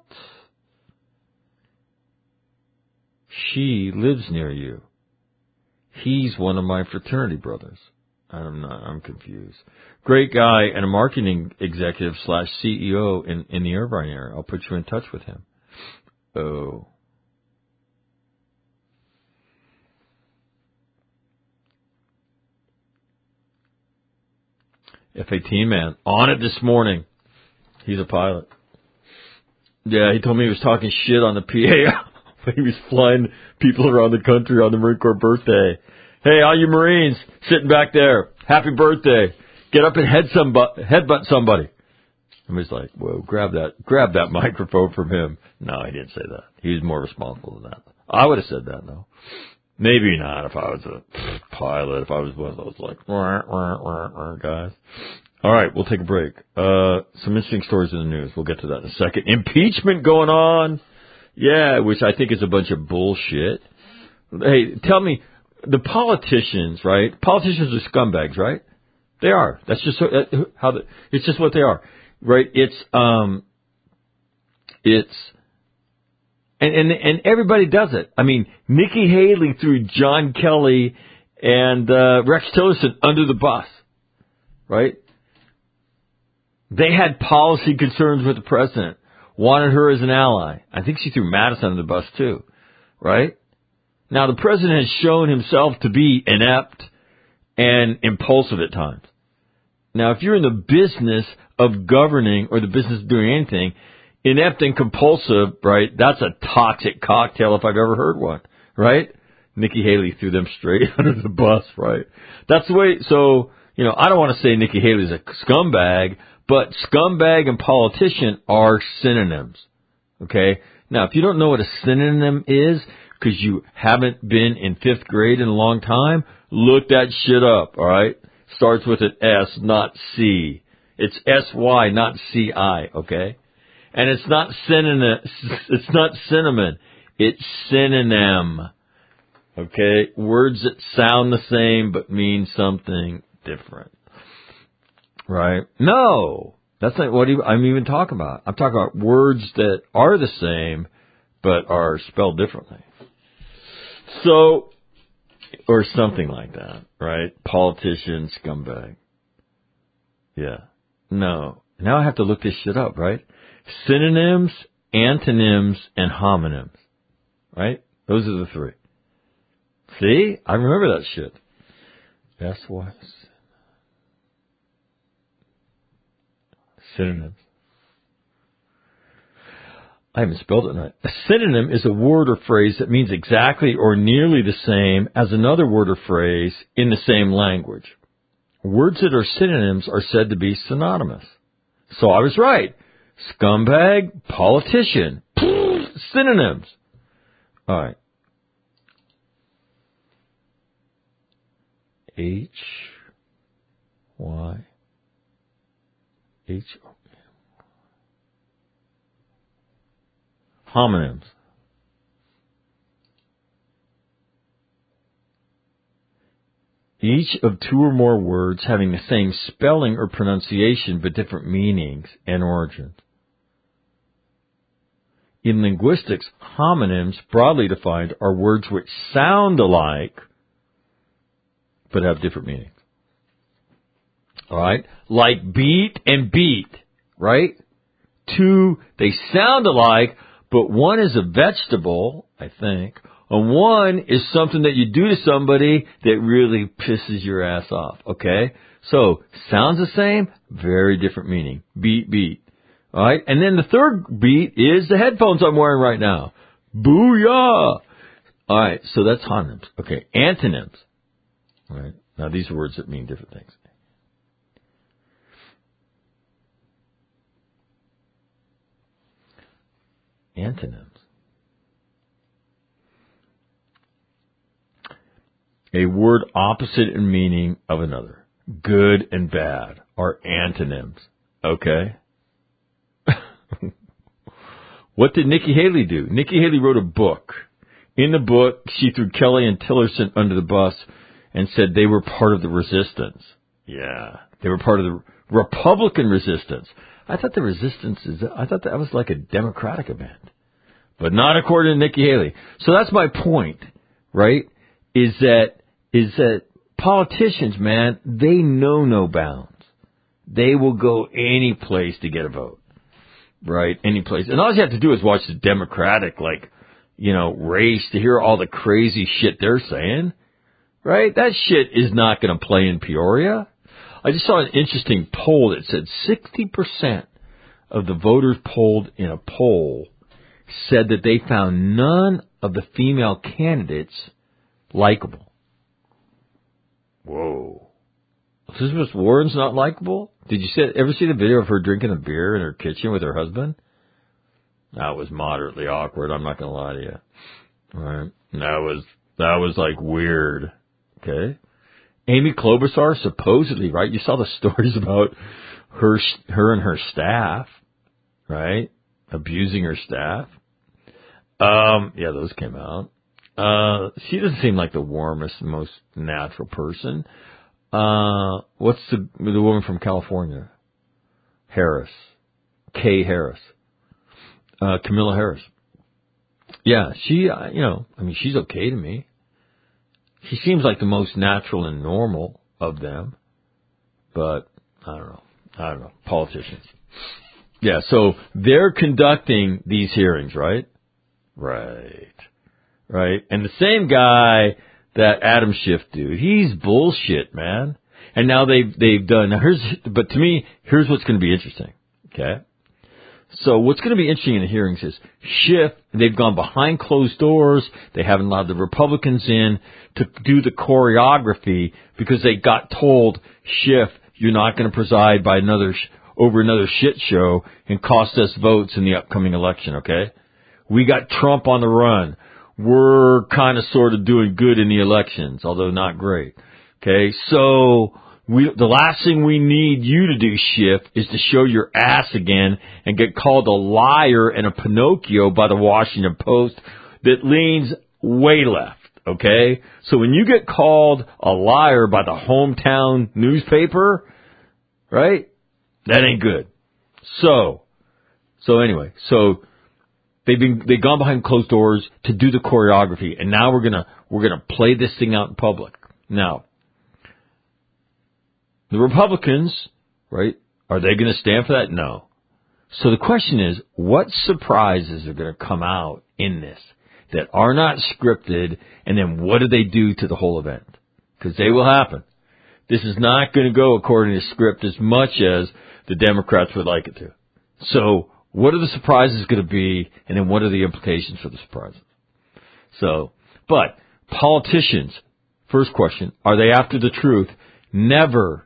She lives near you. He's one of my fraternity brothers. I'm confused. Great guy and a marketing executive / CEO in the Irvine area. I'll put you in touch with him. Oh. F-18 Man, on it this morning. He's a pilot. Yeah, he told me he was talking shit on the PA when he was flying people around the country on the Marine Corps birthday. Hey, all you Marines sitting back there, happy birthday. Get up and headbutt somebody. And he's like, whoa, grab that microphone from him. No, he didn't say that. He was more responsible than that. I would have said that, though. Maybe not if I was a pilot, if I was one of those, like, guys. All right, we'll take a break. Some interesting stories in the news. We'll get to that in a second. Impeachment going on. Yeah, which I think is a bunch of bullshit. Hey, tell me, the politicians, right? Politicians are scumbags, right? They are. That's just it's just what they are, right? And everybody does it. I mean, Nikki Haley threw John Kelly and Rex Tillerson under the bus, right? They had policy concerns with the president, wanted her as an ally. I think she threw Madison under the bus too, right? Now, the president has shown himself to be inept and impulsive at times. Now, if you're in the business of governing or the business of doing anything, inept and compulsive, right, that's a toxic cocktail if I've ever heard one, right? Nikki Haley threw them straight under the bus, right? That's the way, so, you know, I don't want to say Nikki Haley's a scumbag, but scumbag and politician are synonyms, okay? Now, if you don't know what a synonym is, because you haven't been in 5th grade in a long time, look that shit up, all right? Starts with an S, not C. It's S-Y, not C-I, okay? And it's not cinnamon, it's synonym, okay? Words that sound the same but mean something different, right? No, that's not what I'm even talking about. I'm talking about words that are the same but are spelled differently. So, or something like that, right? Politician, scumbag. Yeah. No. Now I have to look this shit up, right? Synonyms, antonyms, and homonyms, right? Those are the 3. See? I remember that shit. That's what. Synonyms. I haven't spelled it right. A synonym is a word or phrase that means exactly or nearly the same as another word or phrase in the same language. Words that are synonyms are said to be synonymous. So I was right. Scumbag, politician, synonyms. All right. H-Y-H-O. Homonyms. Each of 2 or more words having the same spelling or pronunciation but different meanings and origins. In linguistics, homonyms, broadly defined, are words which sound alike but have different meanings. All right? Like beat and beat, right? Two, they sound alike, but one is a vegetable, I think, and one is something that you do to somebody that really pisses your ass off, okay? So, sounds the same, very different meaning. Beat, beat. All right? And then the third beat is the headphones I'm wearing right now. Booyah! All right, so that's homonyms. Okay, antonyms. All right, now these are words that mean different things. Antonyms. A word opposite in meaning of another. Good and bad are antonyms. Okay? What did Nikki Haley do? Nikki Haley wrote a book. In the book, she threw Kelly and Tillerson under the bus and said they were part of the resistance. Yeah, they were part of the Republican resistance. I thought that was like a Democratic event. But not according to Nikki Haley. So that's my point, right? Is that politicians, man, they know no bounds. They will go any place to get a vote. Right? Any place. And all you have to do is watch the Democratic, race to hear all the crazy shit they're saying. Right? That shit is not going to play in Peoria. I just saw an interesting poll that said 60% of the voters polled in a poll said that they found none of the female candidates likable. Whoa. Elizabeth Warren's not likable? Did you ever see the video of her drinking a beer in her kitchen with her husband? That was moderately awkward, I'm not going to lie to you. All right. That was like weird. Okay. Amy Klobuchar, supposedly, right? You saw the stories about her and her staff, right? Abusing her staff. Yeah, those came out. She doesn't seem like the warmest, most natural person. What's the woman from California? Harris. Kay Harris. Kamala Harris. Yeah, she, she's okay to me. She seems like the most natural and normal of them. But, I don't know. Politicians. Yeah, so they're conducting these hearings, right? Right. And the same guy, that Adam Schiff dude, he's bullshit, man. And now they've done, but to me, here's what's going to be interesting, okay? So what's going to be interesting in the hearings is Schiff, they've gone behind closed doors, they haven't allowed the Republicans in to do the choreography because they got told, Schiff, you're not going to preside by over another shit show and cost us votes in the upcoming election, okay? We got Trump on the run. We're kind of sort of doing good in the elections, although not great. Okay, so the last thing we need you to do, Schiff, is to show your ass again and get called a liar and a Pinocchio by the Washington Post that leans way left. Okay, so when you get called a liar by the hometown newspaper, right, that ain't good. So anyway, They've gone behind closed doors to do the choreography, and now we're gonna play this thing out in public. Now, the Republicans, right? Are they gonna stand for that? No. So the question is, what surprises are gonna come out in this that are not scripted, and then what do they do to the whole event? Because they will happen. This is not gonna go according to script as much as the Democrats would like it to. So, what are the surprises going to be, and then what are the implications for the surprises? But politicians, first question, are they after the truth? Never,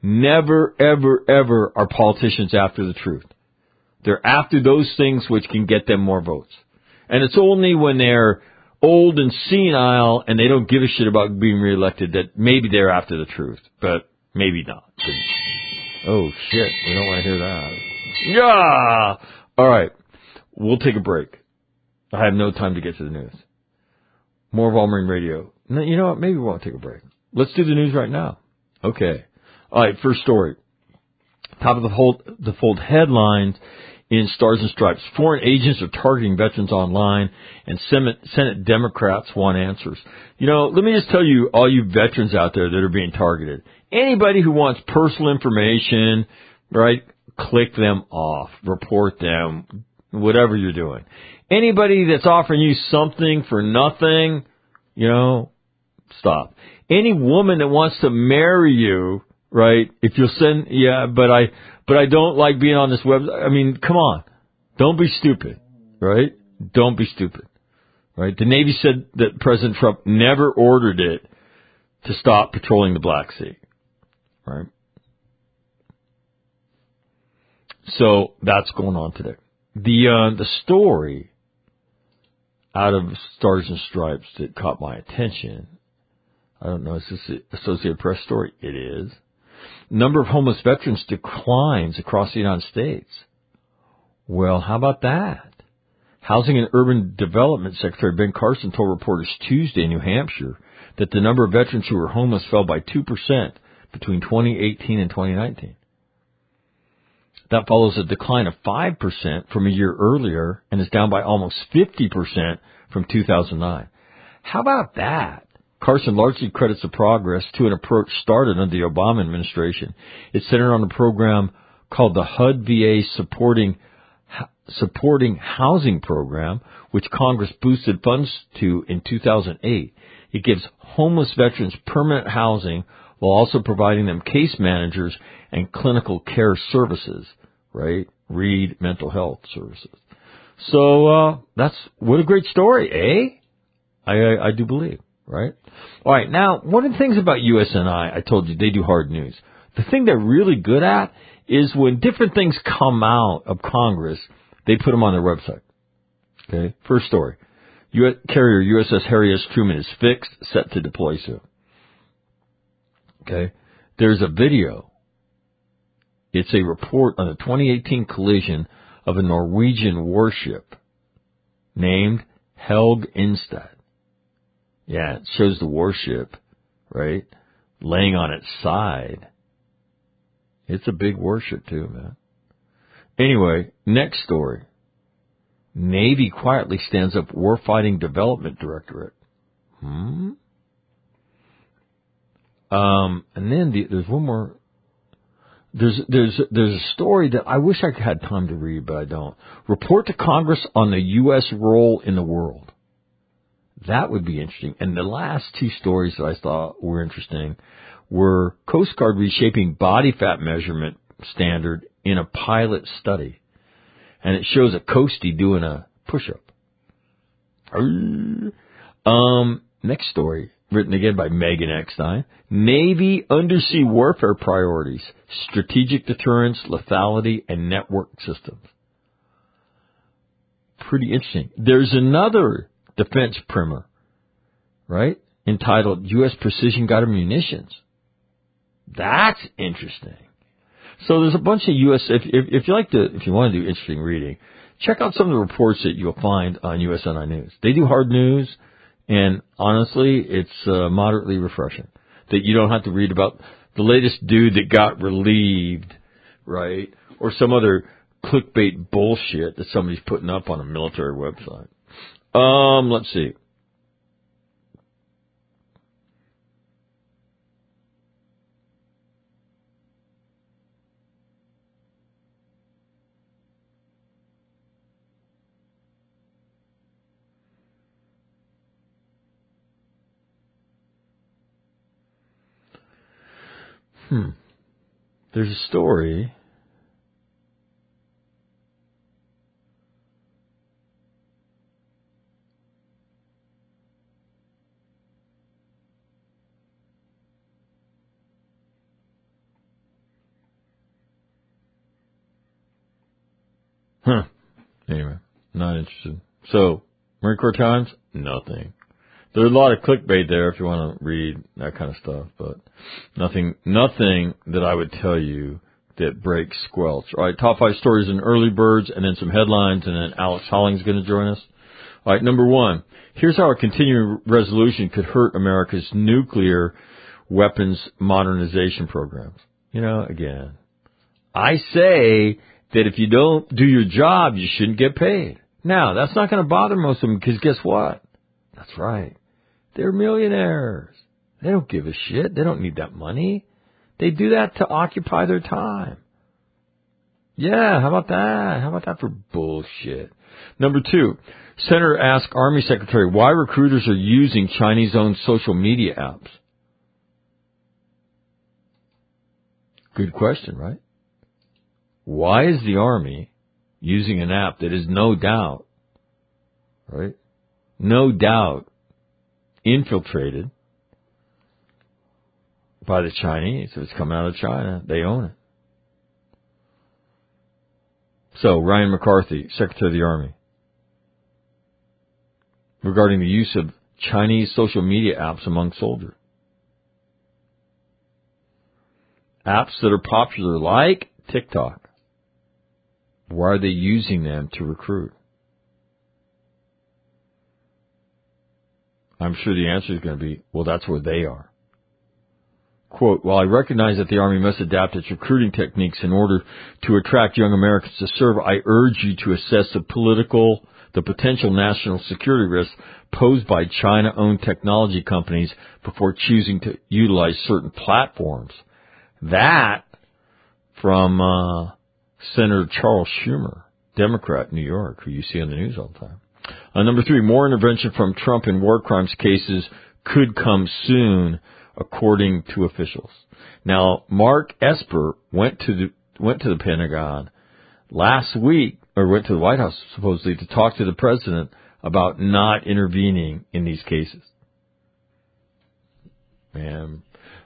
ever are politicians after the truth. They're after those things which can get them more votes. And it's only when they're old and senile and they don't give a shit about being reelected that maybe they're after the truth, but maybe not. Oh, shit, we don't want to hear that. Yeah! All right. We'll take a break. I have no time to get to the news. More of All Marine Radio. No, you know what? Maybe we won't take a break. Let's do the news right now. Okay. All right. First story. Top of the fold headlines in Stars and Stripes. Foreign agents are targeting veterans online, and Senate Democrats want answers. You know, let me just tell you, all you veterans out there that are being targeted, anybody who wants personal information, right, click them off, report them, whatever you're doing. Anybody that's offering you something for nothing, you know, stop. Any woman that wants to marry you, right, if you'll send, but I don't like being on this website. I mean, come on. Don't be stupid, right? Don't be stupid, right? The Navy said that President Trump never ordered it to stop patrolling the Black Sea, right? So that's going on today. The story out of Stars and Stripes that caught my attention, I don't know, is this an Associated Press story? It is. Number of homeless veterans declines across the United States. Well, how about that? Housing and Urban Development Secretary Ben Carson told reporters Tuesday in New Hampshire that the number of veterans who were homeless fell by 2% between 2018 and 2019. That follows a decline of 5% from a year earlier and is down by almost 50% from 2009. How about that? Carson largely credits the progress to an approach started under the Obama administration. It's centered on a program called the HUD VA Supporting Housing Program, which Congress boosted funds to in 2008. It gives homeless veterans permanent housing while also providing them case managers and clinical care services, right? Read mental health services. So, that's, what a great story, eh? I do believe, right? All right. Now, one of the things about USNI, I told you they do hard news. The thing they're really good at is when different things come out of Congress, they put them on their website. Okay. First story. Carrier USS Harry S. Truman is fixed, set to deploy soon. Okay. There's a video. It's a report on the 2018 collision of a Norwegian warship named Helge Ingstad. Yeah, it shows the warship, right, laying on its side. It's a big warship too, man. Anyway, next story. Navy quietly stands up Warfighting Development Directorate. And then there's one more. There's a story that I wish I had time to read, but I don't. Report to Congress on the U.S. role in the world. That would be interesting. And the last two stories that I thought were interesting were Coast Guard reshaping body fat measurement standard in a pilot study. And it shows a coastie doing a push-up. Next story, written again by Megan Eckstein. Navy undersea warfare priorities, strategic deterrence, lethality, and network systems. Pretty interesting. There's another defense primer, right, entitled U.S. Precision Guided Munitions. That's interesting. So there's a bunch of U.S. If you want to do interesting reading, check out some of the reports that you'll find on USNI News. They do hard news, and honestly, it's moderately refreshing that you don't have to read about the latest dude that got relieved, right, or some other clickbait bullshit that somebody's putting up on a military website. Let's see. There's a story. Anyway, not interested. So, Marine Corps Times, nothing. There's a lot of clickbait there if you want to read that kind of stuff, but nothing that I would tell you that breaks squelch. All right, top 5 stories in early birds, and then some headlines, and then Alex Holling's going to join us. All right, number 1. Here's how a continuing resolution could hurt America's nuclear weapons modernization programs. You know, again, I say that if you don't do your job, you shouldn't get paid. Now, that's not going to bother most of them because guess what? That's right. They're millionaires. They don't give a shit. They don't need that money. They do that to occupy their time. Yeah, how about that? How about that for bullshit? Number 2, Senator asked Army Secretary why recruiters are using Chinese-owned social media apps. Good question, right? Why is the Army using an app that is no doubt, right? No doubt infiltrated by the Chinese. If it's coming out of China, they own it. So, Ryan McCarthy, Secretary of the Army, regarding the use of Chinese social media apps among soldiers. Apps that are popular like TikTok. Why are they using them to recruit? I'm sure the answer is going to be, well, that's where they are. Quote, while I recognize that the Army must adapt its recruiting techniques in order to attract young Americans to serve, I urge you to assess the potential national security risks posed by China-owned technology companies before choosing to utilize certain platforms. That from Senator Charles Schumer, Democrat, New York, who you see on the news all the time. Number 3, more intervention from Trump in war crimes cases could come soon, according to officials. Now, Mark Esper went to the Pentagon last week, or went to the White House supposedly to talk to the president about not intervening in these cases. And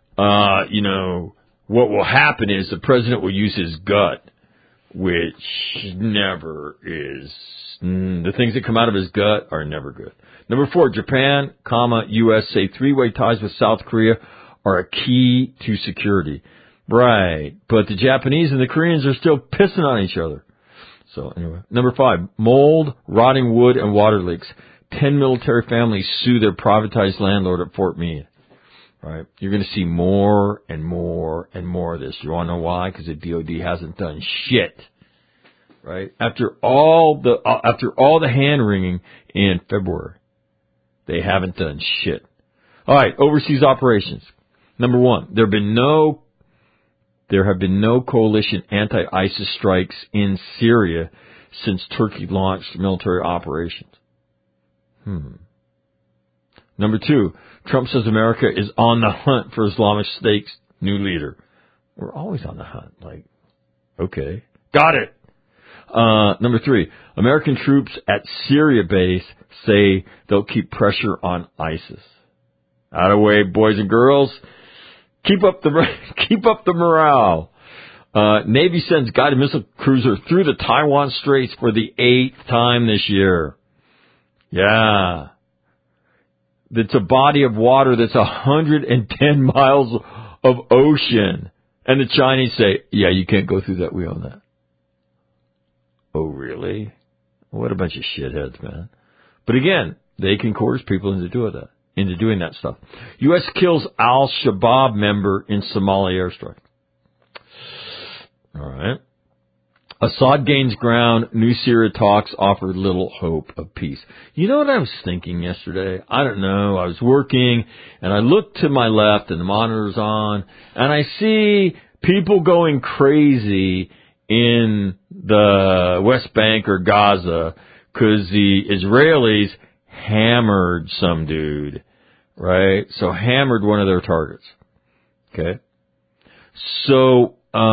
what will happen is the president will use his gut, which never is. The things that come out of his gut are never good. Number 4, Japan, U.S. say three-way ties with South Korea are a key to security. Right, but the Japanese and the Koreans are still pissing on each other. So anyway, number 5, mold, rotting wood, and water leaks. 10 military families sue their privatized landlord at Fort Meade. Right, you're going to see more and more and more of this. You want to know why? Because the DOD hasn't done shit. Right, after all the hand wringing in February, they haven't done shit. All right, overseas operations. Number 1, there have been no coalition anti-ISIS strikes in Syria since Turkey launched military operations. Number 2, Trump says America is on the hunt for Islamic State's new leader. We're always on the hunt. Like, okay, got it. Number 3, American troops at Syria base say they'll keep pressure on ISIS. Out of the way, boys and girls. Keep up the morale. Navy sends guided missile cruiser through the Taiwan Straits for the 8th time this year. Yeah. It's a body of water that's 110 miles of ocean. And the Chinese say, yeah, you can't go through that. We own that. Oh, really? What a bunch of shitheads, man. But again, they can coerce people into doing that stuff. U.S. kills Al-Shabaab member in Somali airstrike. All right. Assad gains ground. New Syria talks offer little hope of peace. You know what I was thinking yesterday? I don't know. I was working, and I looked to my left, and the monitor's on, and I see people going crazy in the West Bank or Gaza because the Israelis hammered some dude, right? So hammered one of their targets. Okay. So,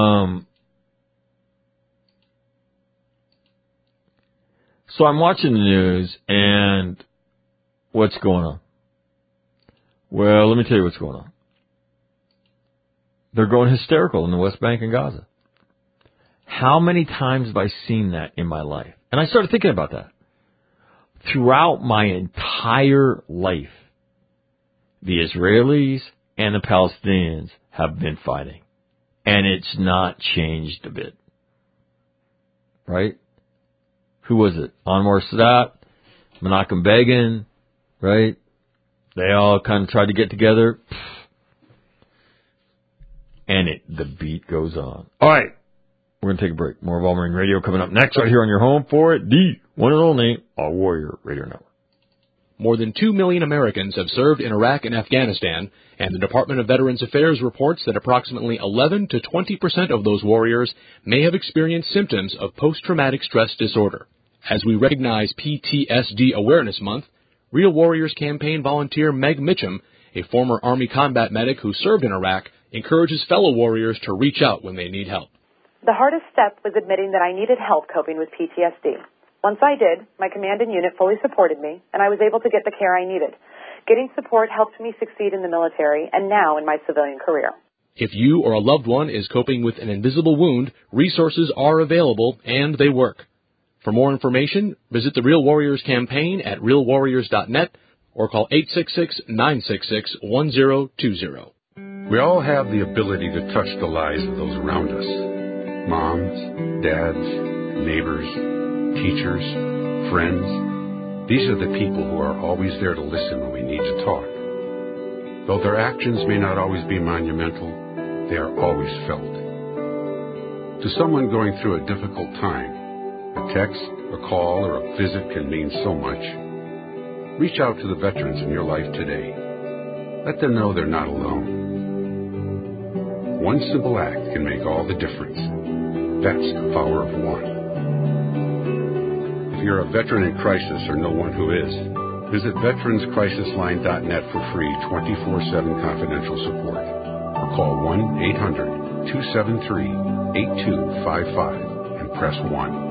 So I'm watching the news, and what's going on? Well, let me tell you what's going on. They're going hysterical in the West Bank and Gaza. How many times have I seen that in my life? And I started thinking about that. Throughout my entire life, the Israelis and the Palestinians have been fighting. And it's not changed a bit. Right? Who was it? Anwar Sadat, Menachem Begin, right? They all kind of tried to get together. And the beat goes on. All right. We're going to take a break. More of All Marine Radio coming up next right here on your home for it, the one and only All Warrior Radio Network. More than 2 million Americans have served in Iraq and Afghanistan, and the Department of Veterans Affairs reports that approximately 11 to 20% of those warriors may have experienced symptoms of post-traumatic stress disorder. As we recognize PTSD Awareness Month, Real Warriors campaign volunteer Meg Mitchum, a former Army combat medic who served in Iraq, encourages fellow warriors to reach out when they need help. The hardest step was admitting that I needed help coping with PTSD. Once I did, my command and unit fully supported me, and I was able to get the care I needed. Getting support helped me succeed in the military and now in my civilian career. If you or a loved one is coping with an invisible wound, resources are available and they work. For more information, visit the Real Warriors campaign at realwarriors.net or call 866-966-1020. We all have the ability to touch the lives of those around us. Moms, dads, neighbors, teachers, friends. These are the people who are always there to listen when we need to talk. Though their actions may not always be monumental, they are always felt. To someone going through a difficult time, a text, a call, or a visit can mean so much. Reach out to the veterans in your life today. Let them know they're not alone. One simple act can make all the difference. That's the power of one. If you're a veteran in crisis or know one who is, visit veteranscrisisline.net for free 24/7 confidential support. Or call 1-800-273-8255 and press 1.